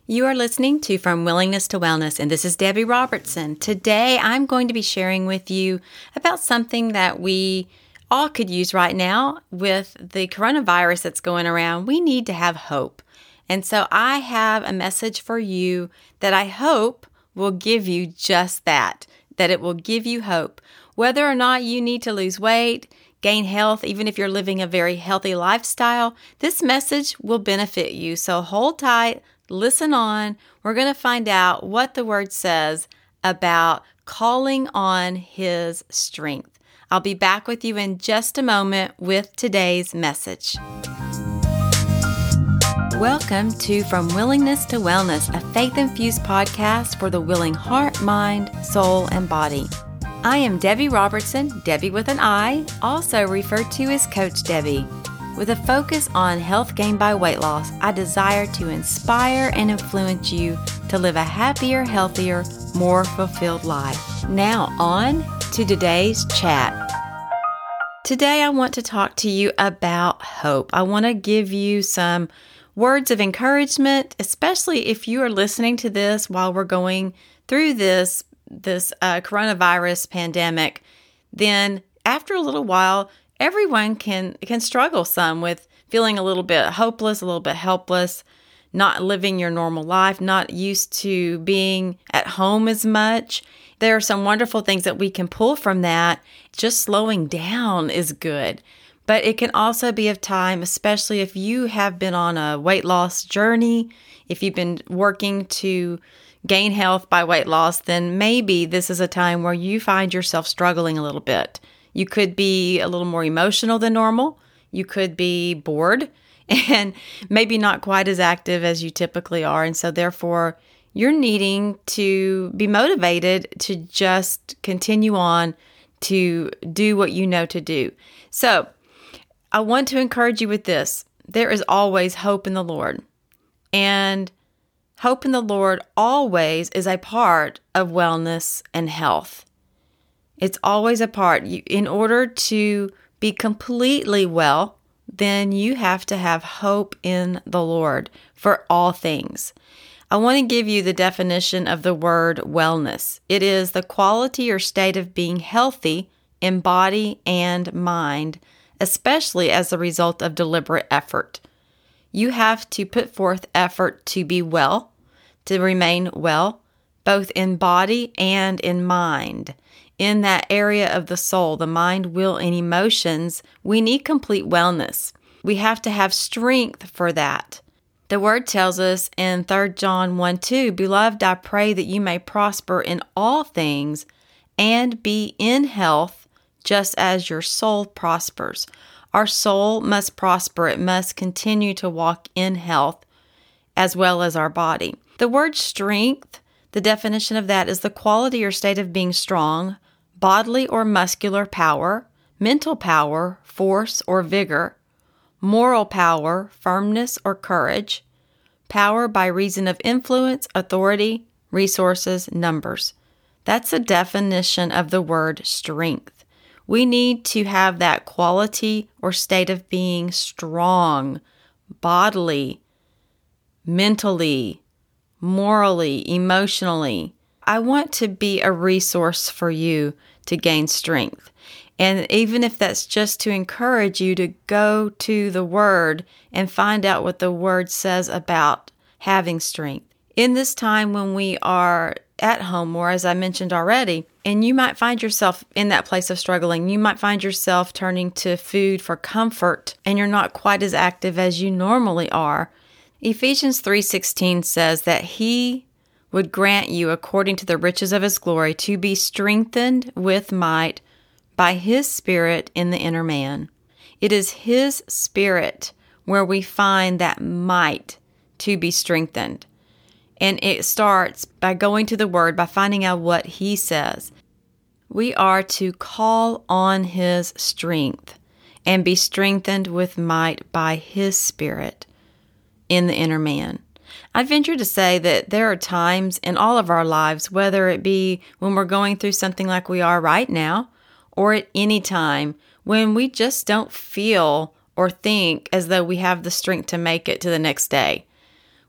You are listening to From Willingness to Wellness, and this is Debbie Robertson. Today, I'm going to be sharing with you about something that we all could use right now with the coronavirus that's going around. We need to have hope. And so I have a message for you that I hope will give you just that it will give you hope. Whether or not you need to lose weight, gain health, even if you're living a very healthy lifestyle, this message will benefit you. So hold tight. Listen on. We're going to find out what the Word says about calling on His strength. I'll be back with you in just a moment with today's message. Welcome to From Willingness to Wellness, a faith-infused podcast for the willing heart, mind, soul, and body. I am Debbie Robertson, Debbie with an I, also referred to as Coach Debbie. With a focus on health gained by weight loss, I desire to inspire and influence you to live a happier, healthier, more fulfilled life. Now on to today's chat. Today I want to talk to you about hope. I want to give you some words of encouragement, especially if you are listening to this while we're going through this coronavirus pandemic. Then after a little while, everyone can struggle some with feeling a little bit hopeless, a little bit helpless, not living your normal life, not used to being at home as much. There are some wonderful things that we can pull from that. Just slowing down is good. But it can also be of time, especially if you have been on a weight loss journey, if you've been working to gain health by weight loss, then maybe this is a time where you find yourself struggling a little bit. You could be a little more emotional than normal. You could be bored and maybe not quite as active as you typically are. And so therefore, you're needing to be motivated to just continue on to do what you know to do. So I want to encourage you with this. There is always hope in the Lord. And hope in the Lord always is a part of wellness and health. It's always a part. In order to be completely well, then you have to have hope in the Lord for all things. I want to give you the definition of the word wellness. It is the quality or state of being healthy in body and mind, especially as a result of deliberate effort. You have to put forth effort to be well, to remain well, both in body and in mind. In that area of the soul, the mind, will, and emotions, we need complete wellness. We have to have strength for that. The Word tells us in 3 John 1:2, "Beloved, I pray that you may prosper in all things and be in health, just as your soul prospers." Our soul must prosper. It must continue to walk in health as well as our body. The word strength, the definition of that is the quality or state of being strong, bodily or muscular power, mental power, force or vigor, moral power, firmness or courage, power by reason of influence, authority, resources, numbers. That's the definition of the word strength. We need to have that quality or state of being strong, bodily, mentally, morally, emotionally. I want to be a resource for you to gain strength. And even if that's just to encourage you to go to the Word and find out what the Word says about having strength. In this time when we are at home, or as I mentioned already, and you might find yourself in that place of struggling, you might find yourself turning to food for comfort, and you're not quite as active as you normally are. Ephesians 3:16 says that He would grant you, according to the riches of His glory, to be strengthened with might by His Spirit in the inner man. It is His Spirit where we find that might to be strengthened. And it starts by going to the Word, by finding out what He says. We are to call on His strength and be strengthened with might by His Spirit in the inner man. I venture to say that there are times in all of our lives, whether it be when we're going through something like we are right now, or at any time, when we just don't feel or think as though we have the strength to make it to the next day.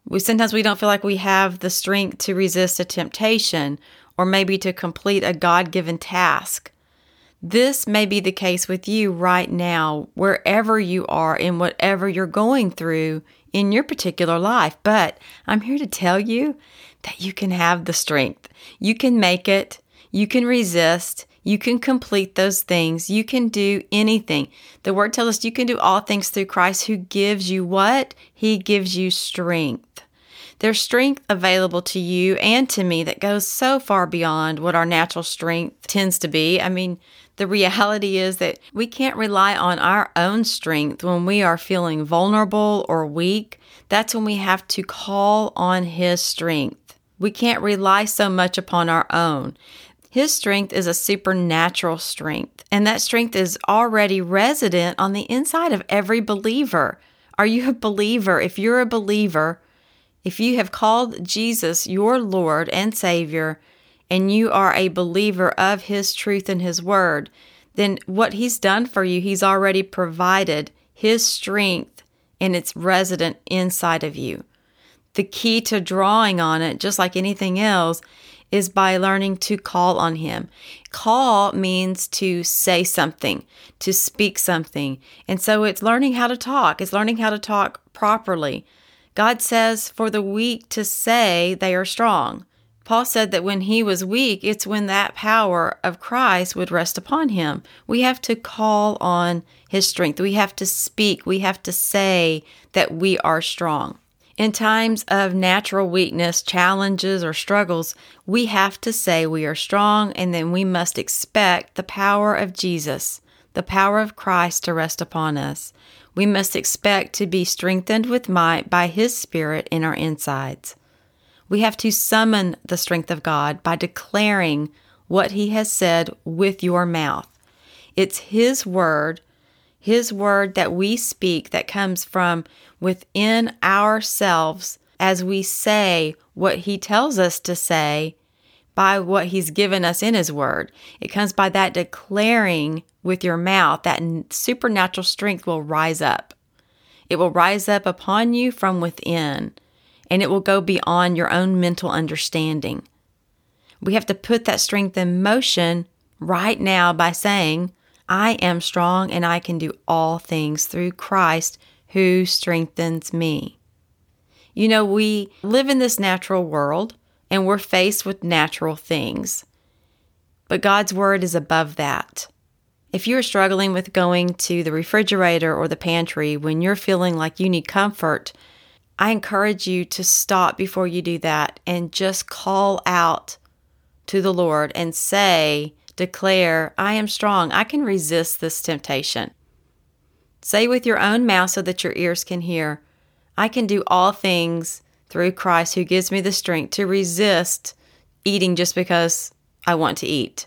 Sometimes we don't feel like we have the strength to resist a temptation or maybe to complete a God-given task. This may be the case with you right now, wherever you are and whatever you're going through in your particular life. But I'm here to tell you that you can have the strength. You can make it. You can resist. You can complete those things. You can do anything. The Word tells us you can do all things through Christ who gives you what? He gives you strength. There's strength available to you and to me that goes so far beyond what our natural strength tends to be. I mean, the reality is that we can't rely on our own strength when we are feeling vulnerable or weak. That's when we have to call on His strength. We can't rely so much upon our own. His strength is a supernatural strength, and that strength is already resident on the inside of every believer. Are you a believer? If you're a believer, if you have called Jesus your Lord and Savior, and you are a believer of His truth and His Word, then what He's done for you, He's already provided His strength, and it's resident inside of you. The key to drawing on it, just like anything else, is by learning to call on Him. Call means to say something, to speak something. And so it's learning how to talk. It's learning how to talk properly. God says for the weak to say they are strong. Paul said that when he was weak, it's when that power of Christ would rest upon him. We have to call on His strength. We have to speak. We have to say that we are strong. In times of natural weakness, challenges, or struggles, we have to say we are strong, and then we must expect the power of Jesus, the power of Christ to rest upon us. We must expect to be strengthened with might by His Spirit in our insides. We have to summon the strength of God by declaring what He has said with your mouth. It's His word that we speak that comes from within ourselves as we say what He tells us to say by what He's given us in His Word. It comes by that declaring with your mouth. That supernatural strength will rise up. It will rise up upon you from within, and it will go beyond your own mental understanding. We have to put that strength in motion right now by saying, I am strong and I can do all things through Christ who strengthens me. You know, we live in this natural world and we're faced with natural things, but God's Word is above that. If you're struggling with going to the refrigerator or the pantry when you're feeling like you need comfort, I encourage you to stop before you do that and just call out to the Lord and declare, I am strong. I can resist this temptation. Say with your own mouth so that your ears can hear, I can do all things through Christ who gives me the strength to resist eating just because I want to eat.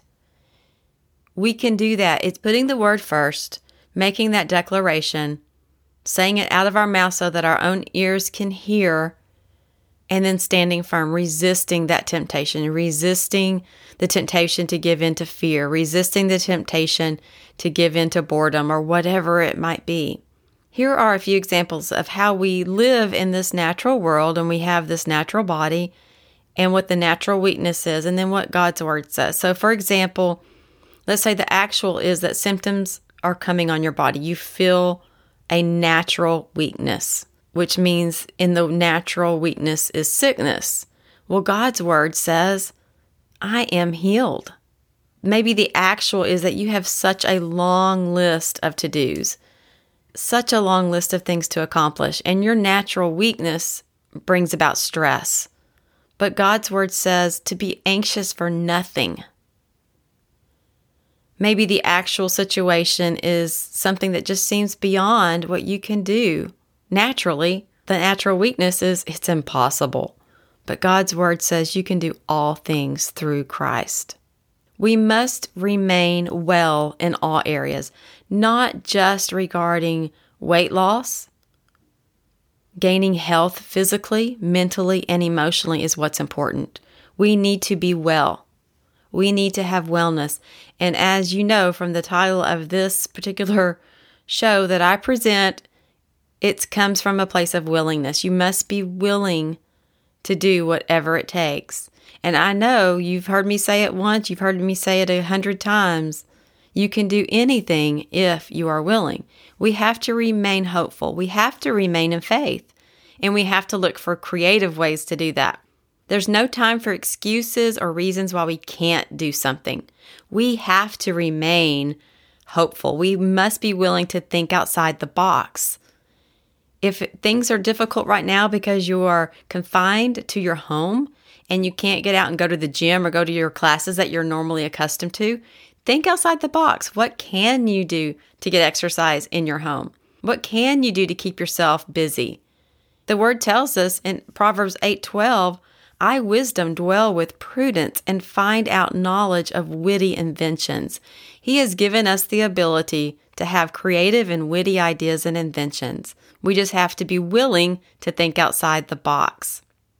We can do that. It's putting the Word first, making that declaration, saying it out of our mouth so that our own ears can hear, and then standing firm, resisting that temptation, resisting the temptation to give in to fear, resisting the temptation to give in to boredom or whatever it might be. Here are a few examples of how we live in this natural world and we have this natural body and what the natural weakness is and then what God's Word says. So for example, let's say the actual is that symptoms are coming on your body. You feel a natural weakness, which means in the natural weakness is sickness. Well, God's Word says, I am healed. Maybe the actual is that you have such a long list of to-dos, such a long list of things to accomplish, and your natural weakness brings about stress. But God's Word says to be anxious for nothing. Maybe the actual situation is something that just seems beyond what you can do. Naturally, the natural weakness is it's impossible. But God's Word says you can do all things through Christ. We must remain well in all areas, not just regarding weight loss. Gaining health physically, mentally, and emotionally is what's important. We need to be well. We need to have wellness. And as you know from the title of this particular show that I present, It comes from a place of willingness. You must be willing to do whatever it takes. And I know you've heard me say it once, you've heard me say it 100 times. You can do anything if you are willing. We have to remain hopeful. We have to remain in faith. And we have to look for creative ways to do that. There's no time for excuses or reasons why we can't do something. We have to remain hopeful. We must be willing to think outside the box. If things are difficult right now because you are confined to your home and you can't get out and go to the gym or go to your classes that you're normally accustomed to, think outside the box. What can you do to get exercise in your home? What can you do to keep yourself busy? The word tells us in Proverbs 8:12, I, wisdom, dwell with prudence and find out knowledge of witty inventions. He has given us the ability to have creative and witty ideas and inventions. We just have to be willing to think outside the box.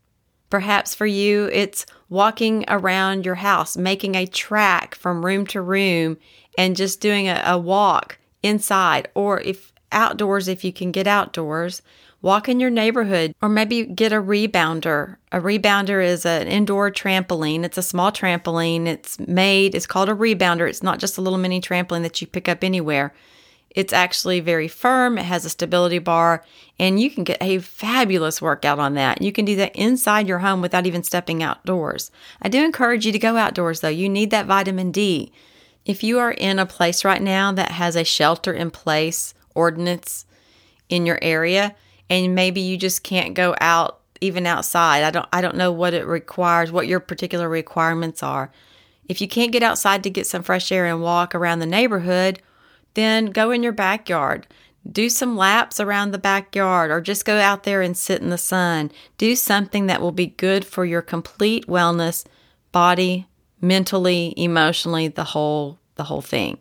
Perhaps for you, it's walking around your house, making a track from room to room and just doing a walk inside, or if outdoors, if you can get outdoors, walk in your neighborhood, or maybe get a rebounder. A rebounder is an indoor trampoline. It's a small trampoline. It's called a rebounder. It's not just a little mini trampoline that you pick up anywhere. It's actually very firm. It has a stability bar, and you can get a fabulous workout on that. You can do that inside your home without even stepping outdoors. I do encourage you to go outdoors, though. You need that vitamin D. If you are in a place right now that has a shelter-in-place ordinance in your area, and maybe you just can't go out, even outside. I don't know what it requires, what your particular requirements are. If you can't get outside to get some fresh air and walk around the neighborhood, then go in your backyard. Do some laps around the backyard, or just go out there and sit in the sun. Do something that will be good for your complete wellness, body, mentally, emotionally, the whole thing.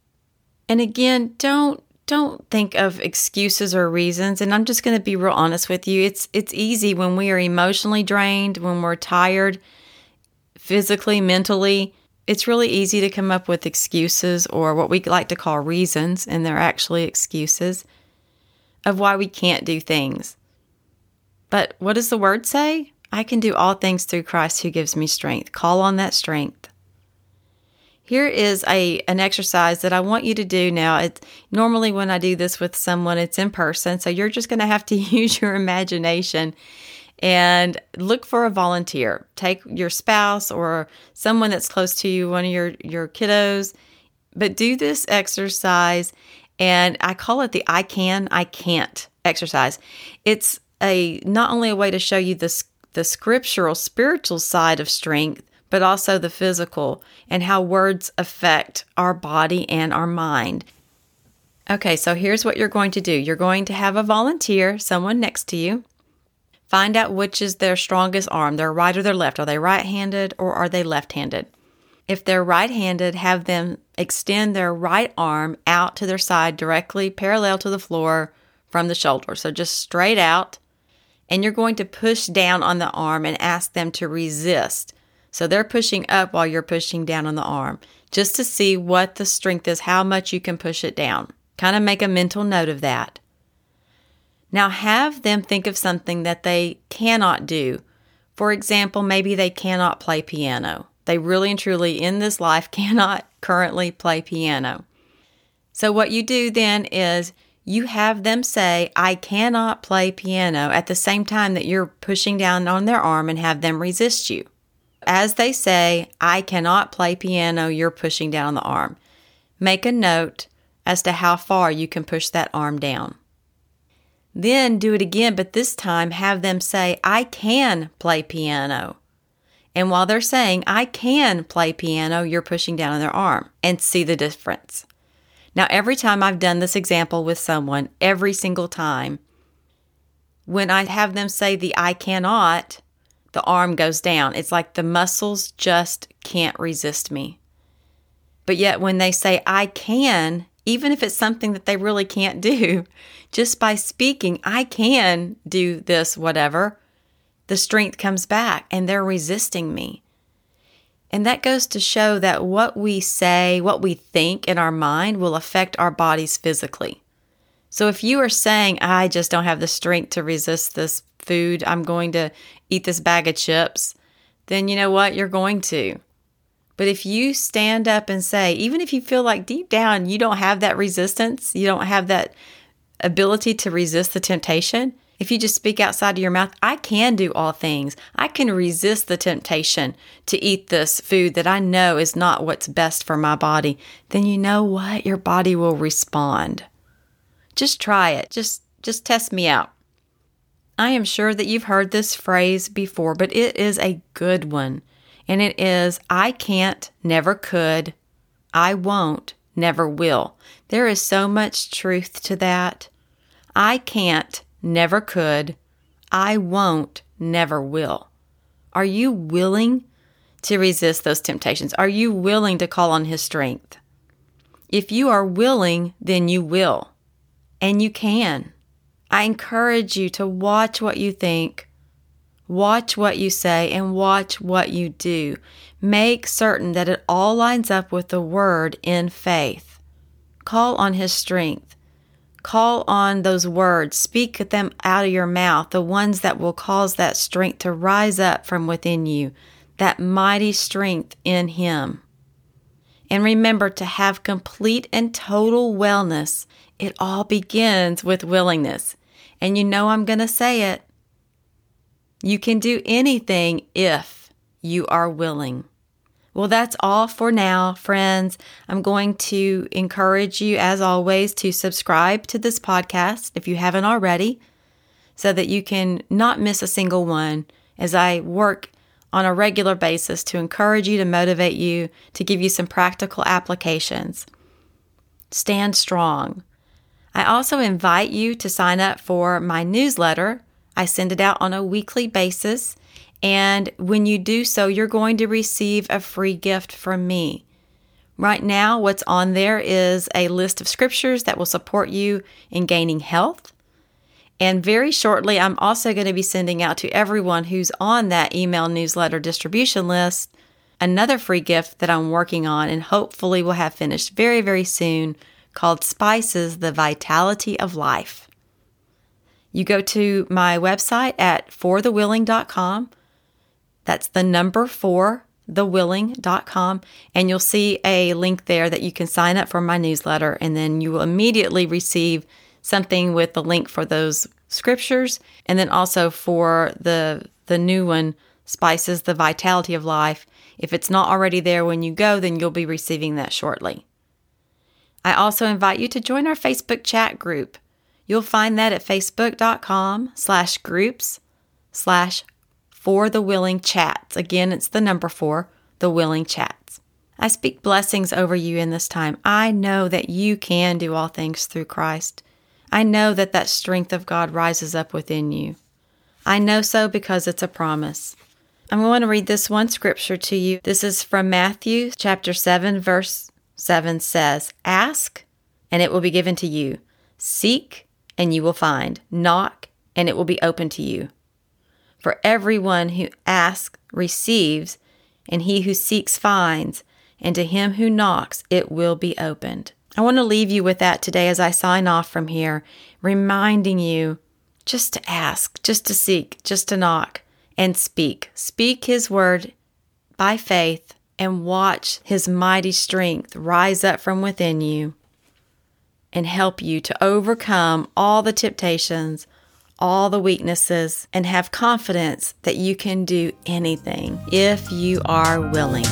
And again, don't think of excuses or reasons. And I'm just going to be real honest with you. It's easy when we are emotionally drained, when we're tired, physically, mentally. It's really easy to come up with excuses, or what we like to call reasons, and they're actually excuses of why we can't do things. But what does the word say? I can do all things through Christ who gives me strength. Call on that strength. Here is an exercise that I want you to do now. Normally when I do this with someone, it's in person, so you're just going to have to use your imagination and look for a volunteer. Take your spouse or someone that's close to you, one of your kiddos, but do this exercise, and I call it the I can, I can't exercise. It's not only a way to show you the scriptural, spiritual side of strength, but also the physical and how words affect our body and our mind. Okay, so here's what you're going to do. You're going to have a volunteer, someone next to you. Find out which is their strongest arm, their right or their left. Are they right-handed or are they left-handed? If they're right-handed, have them extend their right arm out to their side, directly parallel to the floor from the shoulder. So just straight out. And you're going to push down on the arm and ask them to resist. So they're pushing up while you're pushing down on the arm, just to see what the strength is, how much you can push it down. Kind of make a mental note of that. Now have them think of something that they cannot do. For example, maybe they cannot play piano. They really and truly in this life cannot currently play piano. So what you do then is you have them say, I cannot play piano, at the same time that you're pushing down on their arm, and have them resist you. As they say, I cannot play piano, you're pushing down on the arm. Make a note as to how far you can push that arm down. Then do it again, but this time have them say, I can play piano. And while they're saying, I can play piano, you're pushing down on their arm, and see the difference. Now, every time I've done this example with someone, every single time, when I have them say the I cannot, the arm goes down. It's like the muscles just can't resist me. But yet when they say I can, even if it's something that they really can't do, just by speaking, I can do this, whatever, the strength comes back and they're resisting me. And that goes to show that what we say, what we think in our mind will affect our bodies physically. So if you are saying, I just don't have the strength to resist this food, I'm going to eat this bag of chips, then you know what? You're going to. But if you stand up and say, even if you feel like deep down you don't have that resistance, you don't have that ability to resist the temptation, if you just speak outside of your mouth, I can do all things. I can resist the temptation to eat this food that I know is not what's best for my body, then you know what? Your body will respond. Just try it. Just test me out. I am sure that you've heard this phrase before, but it is a good one. And it is, I can't, never could, I won't, never will. There is so much truth to that. I can't, never could, I won't, never will. Are you willing to resist those temptations? Are you willing to call on His strength? If you are willing, then you will. And you can. I encourage you to watch what you think, watch what you say, and watch what you do. Make certain that it all lines up with the Word in faith. Call on His strength. Call on those words. Speak them out of your mouth, the ones that will cause that strength to rise up from within you, that mighty strength in Him. And remember to have complete and total wellness. It all begins with willingness. And you know I'm going to say it. You can do anything if you are willing. Well, that's all for now, friends. I'm going to encourage you, as always, to subscribe to this podcast if you haven't already, so that you can not miss a single one as I work on a regular basis to encourage you, to motivate you, to give you some practical applications. Stand strong. I also invite you to sign up for my newsletter. I send it out on a weekly basis, and when you do so, you're going to receive a free gift from me. Right now, what's on there is a list of scriptures that will support you in gaining health. And very shortly, I'm also going to be sending out to everyone who's on that email newsletter distribution list another free gift that I'm working on and hopefully will have finished very, very soon, called Spices, the Vitality of Life. You go to my website at forthewilling.com. That's the number 4thewilling.com, and you'll see a link there that you can sign up for my newsletter, and then you will immediately receive something with the link for those scriptures, and then also for the new one, Spices, the Vitality of Life. If it's not already there when you go, then you'll be receiving that shortly. I also invite you to join our Facebook chat group. You'll find that at facebook.com/groups/forthewillingchats. Again, it's the number 4, the willing chats. I speak blessings over you in this time. I know that you can do all things through Christ. I know that that strength of God rises up within you. I know so because it's a promise. I'm going to read this one scripture to you. This is from Matthew chapter 7, verse 7 says, "Ask, and it will be given to you. Seek, and you will find. Knock, and it will be open to you. For everyone who asks receives, and he who seeks finds, and to him who knocks it will be opened." I want to leave you with that today as I sign off from here, reminding you just to ask, just to seek, just to knock, and speak. Speak His word by faith, and watch His mighty strength rise up from within you and help you to overcome all the temptations, all the weaknesses, and have confidence that you can do anything if you are willing.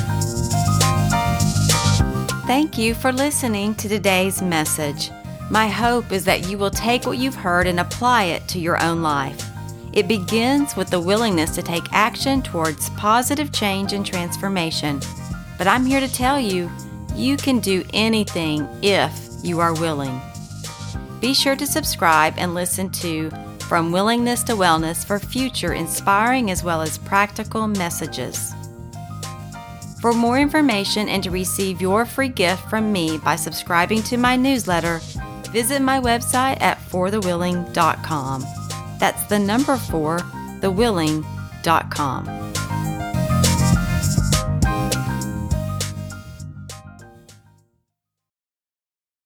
Thank you for listening to today's message. My hope is that you will take what you've heard and apply it to your own life. It begins with the willingness to take action towards positive change and transformation. But I'm here to tell you, you can do anything if you are willing. Be sure to subscribe and listen to From Willingness to Wellness for future inspiring as well as practical messages. For more information and to receive your free gift from me by subscribing to my newsletter, visit my website at forthewilling.com. That's the number 4, thewilling.com.